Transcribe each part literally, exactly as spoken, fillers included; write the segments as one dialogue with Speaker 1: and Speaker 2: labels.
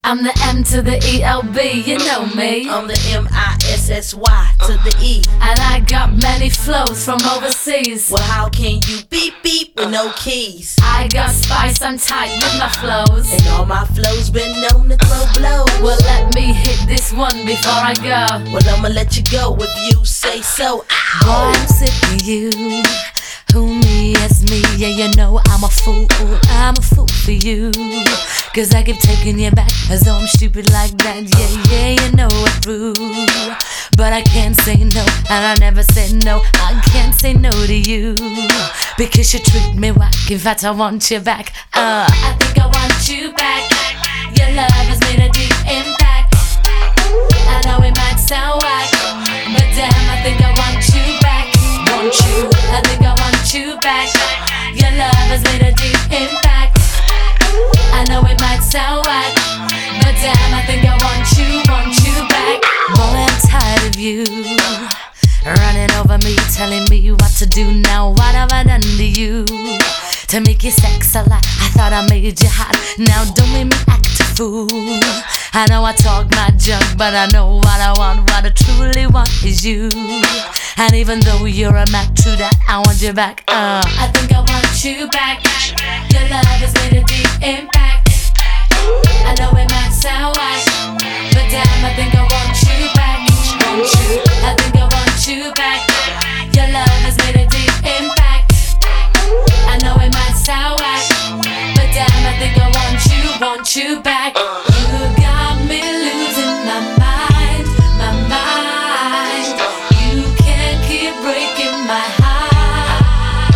Speaker 1: I'm the M to the E L B, you know me.
Speaker 2: I'm the M I S S Y to the E.
Speaker 1: And I got many flows from overseas.
Speaker 2: Well, how can you beep beep with no keys?
Speaker 1: I got spice, I'm tight with my flows.
Speaker 2: And all my flows been known to throw blows.
Speaker 1: Well, let me hit this one before I go.
Speaker 2: Well, I'ma let you go if you say so. Ow.
Speaker 1: Boy, I'm sick of you. Who me is me, yeah, you know I'm a fool, I'm a fool for you. Cause I keep taking you back as though I'm stupid like that, yeah, yeah, you know it's true. But I can't say no, and I never said no, I can't say no to you. Because you treat me whack, in fact I want you back, uh I think I want you back. Your love has made a deep impact. I know it might sound whack, but damn, I think I want you back. Want you, I think I want you back. Your love has made a deep impact. I know it might sound whack, but damn, I think I want you, want you back. Boy, I'm tired of you running over me, telling me what to do now. What have I done to you to make you sex a lot? I thought I made you hot, now don't make me act a fool. I know I talk my junk, but I know what I want. What I truly want is you. And even though you're a Mac, true that I want you back. Uh, I think I want you back. Your love has made a deep impact. I know it might sound whack, but damn, I think I want you back. Want you? I think I want you back. Your love has made a deep impact. I know it might sound whack, but damn, I think I want you, want you back. You got me losing my mind, my mind. You can't keep breaking my heart.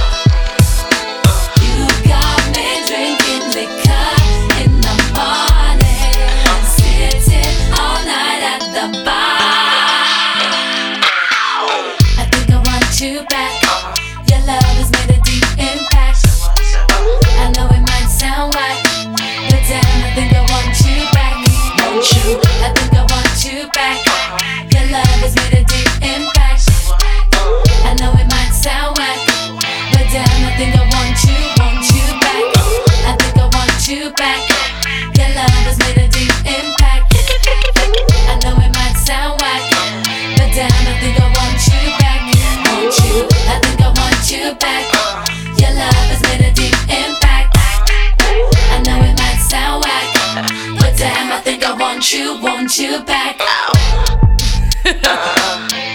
Speaker 1: You got me drinking liquor in the morning, sitting all night at the bar. I think I want you back. Your love has made a deep impact. I know it might sound whack, but damn, I think I want you back. Want you? I think I want you back. Your love has made a deep impact. I know it might sound whack, but damn, I think I want you, want you back. I think I want you back. Your love has made a deep impact. I know it might sound whack, but damn, I think I want you back. Want you? I think I want you back. Your love has made a deep impact. I know it might sound whack, but damn, I think I want you, want you back.